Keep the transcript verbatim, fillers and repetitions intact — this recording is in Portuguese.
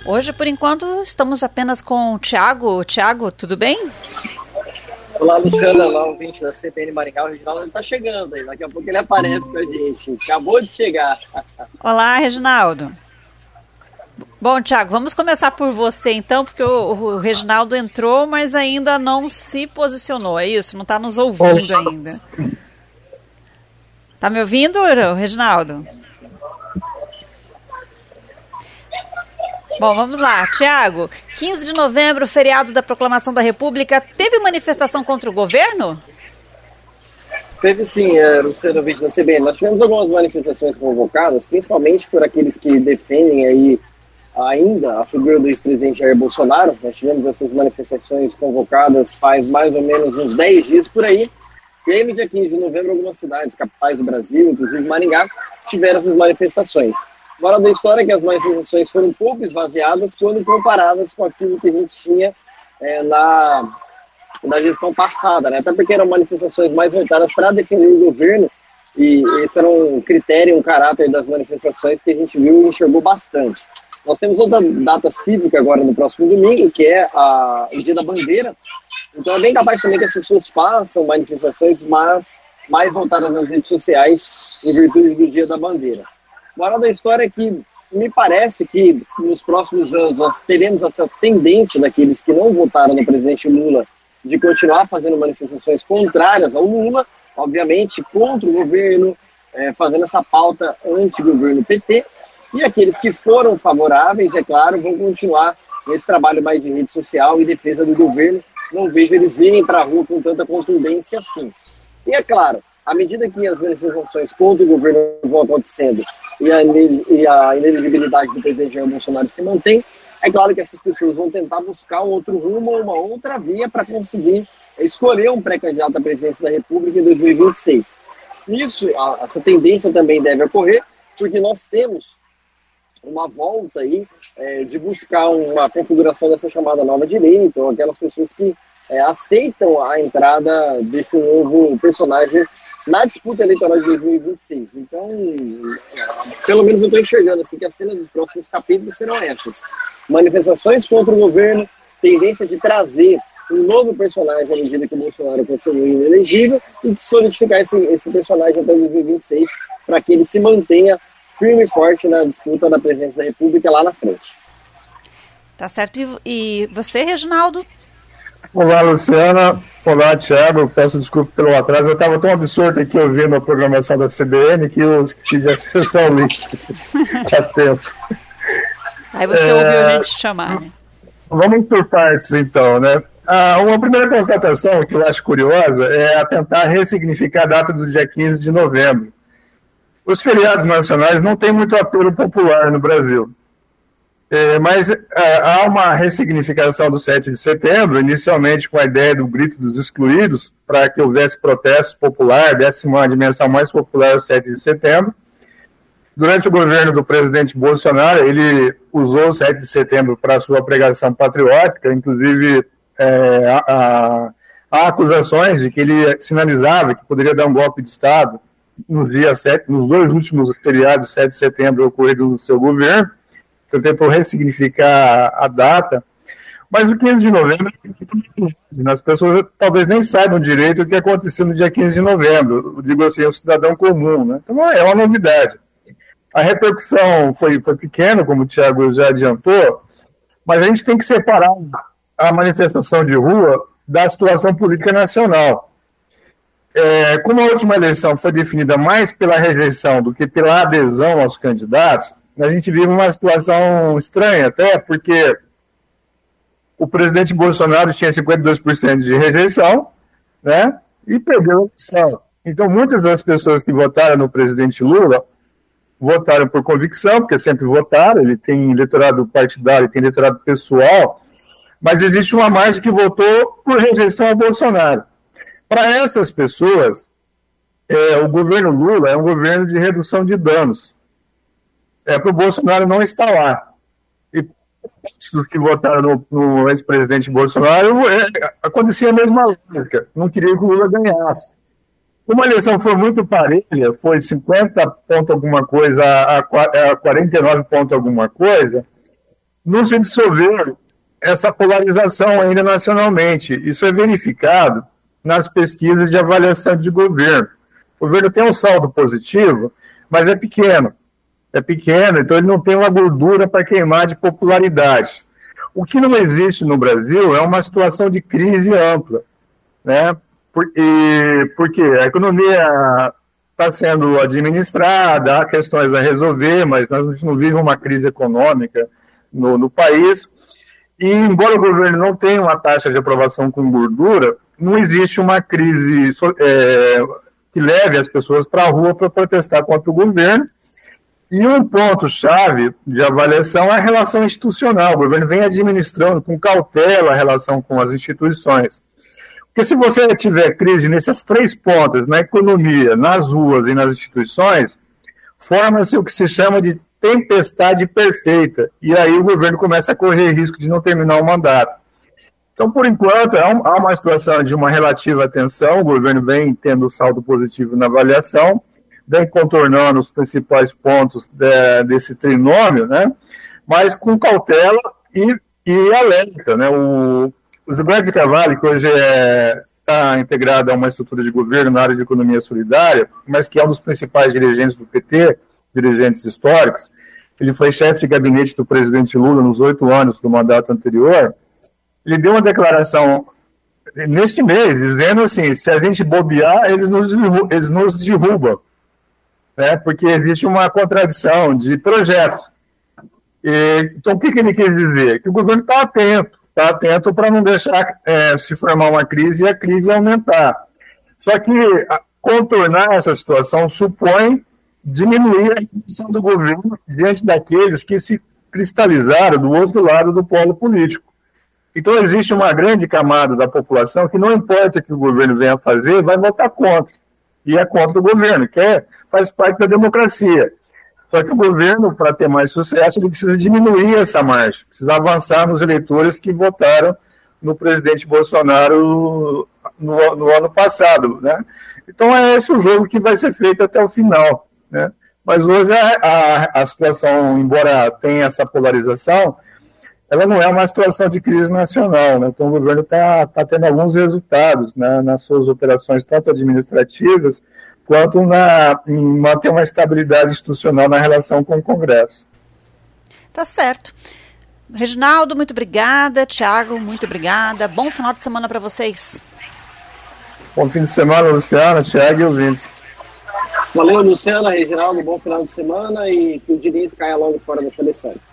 Hoje, por enquanto, estamos apenas com o Thiago. Thiago, tudo bem? Olá, Luciana, lá o ouvinte da C P N Maringá, o Reginaldo está chegando aí, daqui a pouco ele aparece com a gente, acabou de chegar. Olá, Reginaldo. Bom, Thiago, vamos começar por você então, porque o, o Reginaldo entrou, mas ainda não se posicionou, é isso? Não está nos ouvindo ainda. Está me ouvindo, Reginaldo? Bom, vamos lá. Thiago, quinze de novembro, feriado da Proclamação da República, teve manifestação contra o governo? Teve sim, é, Luciano, ouvinte da C B N. Nós tivemos algumas manifestações convocadas, principalmente por aqueles que defendem aí ainda a figura do ex-presidente Jair Bolsonaro. Nós tivemos essas manifestações convocadas faz mais ou menos uns dez dias por aí. E aí, no dia quinze de novembro, algumas cidades, capitais do Brasil, inclusive Maringá, tiveram essas manifestações. Moral da história é que as manifestações foram um pouco esvaziadas quando comparadas com aquilo que a gente tinha é, na, na gestão passada, né? Até porque eram manifestações mais voltadas para defender o governo, e esse era um critério, um caráter das manifestações que a gente viu e enxergou bastante. Nós temos outra data cívica agora no próximo domingo, que é a, o Dia da Bandeira. Então é bem capaz também que as pessoas façam manifestações, mas mais voltadas nas redes sociais em virtude do Dia da Bandeira. A moral da história é que me parece que nos próximos anos nós teremos essa tendência daqueles que não votaram no presidente Lula de continuar fazendo manifestações contrárias ao Lula, obviamente contra o governo, é, fazendo essa pauta anti-governo P T, e aqueles que foram favoráveis, é claro, vão continuar nesse trabalho mais de rede social e defesa do governo. Não vejo eles irem para a rua com tanta contundência assim. E é claro, à medida que as manifestações contra o governo vão acontecendo e a, e a inelegibilidade do presidente Jair Bolsonaro se mantém, é claro que essas pessoas vão tentar buscar um outro rumo ou uma outra via para conseguir escolher um pré-candidato à presidência da República em dois mil e vinte e seis. Isso, a, essa tendência também deve ocorrer, porque nós temos uma volta aí é, de buscar uma configuração dessa chamada nova direita, ou aquelas pessoas que é, aceitam a entrada desse novo personagem na disputa eleitoral de dois mil e vinte e seis. Então, pelo menos eu estou enxergando assim, que as cenas dos próximos capítulos serão essas. Manifestações contra o governo, tendência de trazer um novo personagem à medida que o Bolsonaro continue inelegível e de solidificar esse, esse personagem até dois mil e vinte e seis para que ele se mantenha firme e forte na disputa da presidência da República lá na frente. Tá certo. E você, Reginaldo? Olá, Luciana. Olá, Thiago. Peço desculpa pelo atraso. Eu estava tão absorto aqui ouvindo a programação da C B N que eu esqueci de acessar o link há tempo. Aí você é... ouviu a gente chamar, né? Vamos por partes, então, né? Ah, uma primeira constatação que eu acho curiosa é tentar ressignificar a data do dia quinze de novembro. Os feriados nacionais não têm muito apelo popular no Brasil. É, mas é, há uma ressignificação do sete de setembro, inicialmente com a ideia do grito dos excluídos, para que houvesse protesto popular, desse uma dimensão mais popular ao sete de setembro. Durante o governo do presidente Bolsonaro, ele usou o sete de setembro para sua pregação patriótica, inclusive é, há, há acusações de que ele sinalizava que poderia dar um golpe de Estado nos dias sete, nos dois últimos feriados, sete de setembro, ocorridos no seu governo. Então, tentou ressignificar a data, mas o quinze de novembro, as pessoas talvez nem saibam direito o que aconteceu no dia quinze de novembro, eu digo assim, o cidadão comum, né? Então é uma novidade. A repercussão foi, foi pequena, como o Thiago já adiantou, mas a gente tem que separar a manifestação de rua da situação política nacional. É, como a última eleição foi definida mais pela rejeição do que pela adesão aos candidatos, a gente vive uma situação estranha, até porque o presidente Bolsonaro tinha cinquenta e dois por cento de rejeição, né, e perdeu a eleição. Então, muitas das pessoas que votaram no presidente Lula votaram por convicção, porque sempre votaram, ele tem eleitorado partidário, tem eleitorado pessoal, mas existe uma margem que votou por rejeição ao Bolsonaro. Para essas pessoas, é, o governo Lula é um governo de redução de danos. É, para o Bolsonaro não está lá. E os que votaram no, no ex-presidente Bolsonaro, é, acontecia a mesma lógica. Não queria que o Lula ganhasse. Como a eleição foi muito parelha, foi cinquenta ponto alguma coisa a quarenta e nove ponto alguma coisa, não se dissolver essa polarização ainda nacionalmente. Isso é verificado nas pesquisas de avaliação de governo. O governo tem um saldo positivo, mas é pequeno. É pequeno, então ele não tem uma gordura para queimar de popularidade. O que não existe no Brasil é uma situação de crise ampla, né? Por, e, porque a economia está sendo administrada, há questões a resolver, mas nós não vivemos uma crise econômica no, no país. E, embora o governo não tenha uma taxa de aprovação com gordura, não existe uma crise é, que leve as pessoas para a rua para protestar contra o governo. E um ponto-chave de avaliação é a relação institucional. O governo vem administrando com cautela a relação com as instituições. Porque se você tiver crise nessas três pontas, na economia, nas ruas e nas instituições, forma-se o que se chama de tempestade perfeita. E aí o governo começa a correr risco de não terminar o mandato. Então, por enquanto, há uma situação de uma relativa tensão. O governo vem tendo saldo positivo na avaliação, vem contornando os principais pontos de, desse trinômio, né? Mas com cautela e, e alerta, né? O, o Gilberto de Carvalho, que hoje está é, integrado a uma estrutura de governo na área de economia solidária, mas que é um dos principais dirigentes do P T, dirigentes históricos, ele foi chefe de gabinete do presidente Lula nos oito anos do mandato anterior. Ele deu uma declaração neste mês, dizendo assim, se a gente bobear, eles nos, eles nos derrubam. Né, porque existe uma contradição de projetos. E, então, o que, que ele quer dizer? Que o governo está atento, está atento para não deixar é, se formar uma crise e a crise aumentar. Só que a, contornar essa situação supõe diminuir a intenção do governo diante daqueles que se cristalizaram do outro lado do polo político. Então, existe uma grande camada da população que não importa o que o governo venha fazer, vai votar contra. E é contra o governo, que é, faz parte da democracia. Só que o governo, para ter mais sucesso, ele precisa diminuir essa margem, precisa avançar nos eleitores que votaram no presidente Bolsonaro no, no ano passado. Né? Então, é esse o jogo que vai ser feito até o final. Né? Mas hoje a, a, a situação, embora tenha essa polarização, ela não é uma situação de crise nacional, né? Então o governo está tá tendo alguns resultados, né, nas suas operações, tanto administrativas, quanto na, em manter uma estabilidade institucional na relação com o Congresso. Tá certo. Reginaldo, muito obrigada. Tiago, muito obrigada. Bom final de semana para vocês. Bom fim de semana, Luciana, Tiago e ouvintes. Valeu, Luciana, Reginaldo, bom final de semana e que o Diniz caia logo fora da seleção.